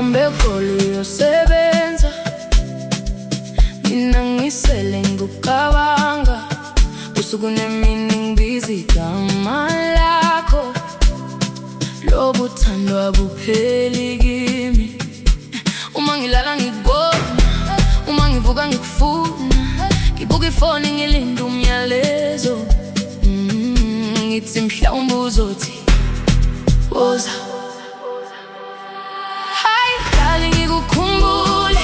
Mbekolo yosebenza mina ngisele ngikucabanga usuku nemini ngibiza igama lakho lobu uthando abupheli kimi uma ngilala ngikubona uma ngivuka ngikufuna ngibuka ifoni ngilinda umyalezo ngithi mhlawumbe uzothi woza ngikukhumbule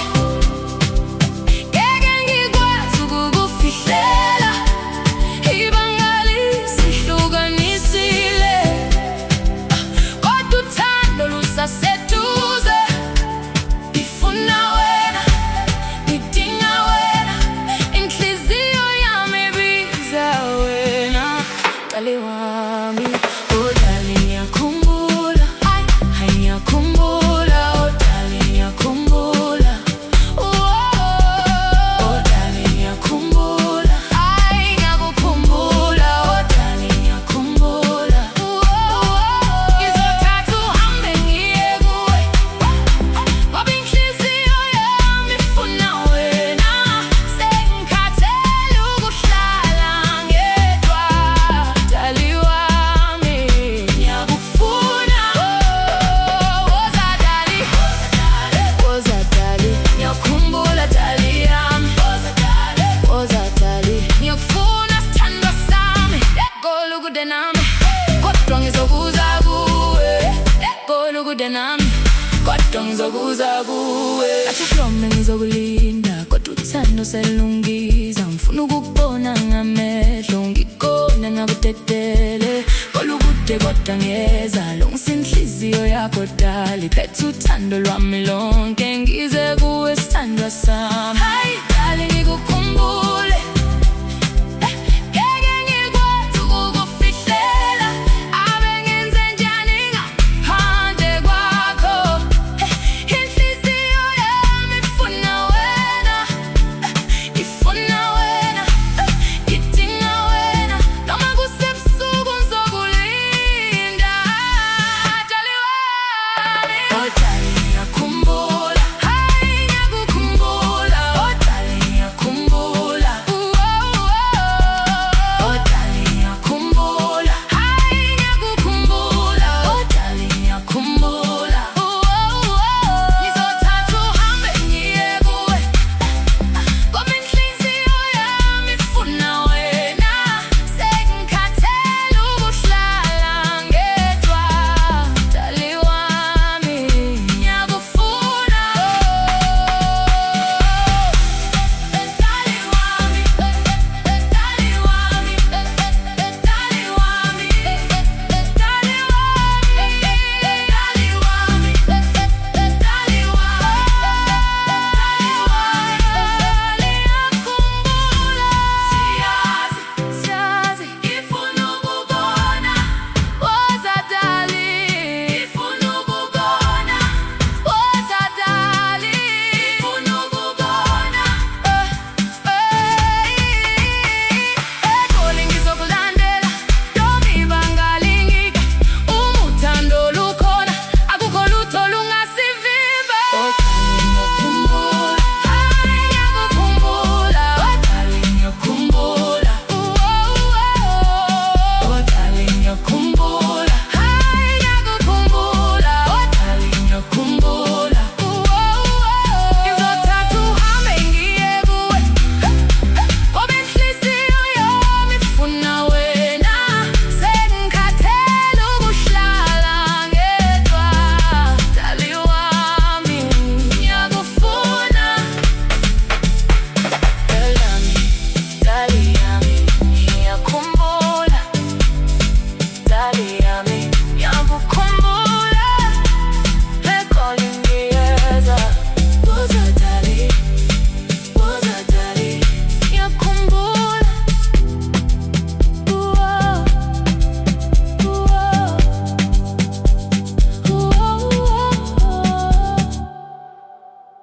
ngeke ngikwazi ukukufihlela ibanga lisihlukanisile kodwa uthando lusaseduze ngifuna wena ngidinga wena inhliziyo yami ibiza wena qale wami oh darling ngiyakhumbula hayi ngiyakhumbula kodwa ngizokuza kuwe athi ngizokulinda kodwa uthando selungiza ngifuna ukukubona ngamehlo ngikona ngakutetele kolukude kodwa ngiyeza lungisa inhliziyo yakho dali phethe uthando lwami lonke ngize kuwe sithandwa sami